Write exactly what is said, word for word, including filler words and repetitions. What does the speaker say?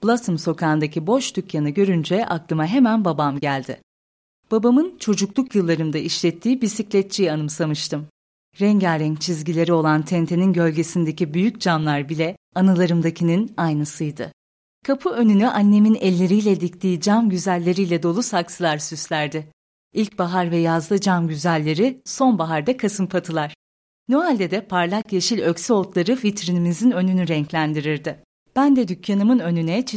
Blossom sokağındaki boş dükkanı görünce aklıma hemen babam geldi. Babamın çocukluk yıllarımda işlettiği bisikletçiyi anımsamıştım. Rengarenk çizgileri olan tentenin gölgesindeki büyük camlar bile anılarımdakinin aynısıydı. Kapı önünü annemin elleriyle diktiği cam güzelleriyle dolu saksılar süslerdi. İlkbahar ve yazda cam güzelleri, sonbaharda kasımpatılar. Noel'de de parlak yeşil öksü otları vitrinimizin önünü renklendirirdi. Ben de dükkanımın önüne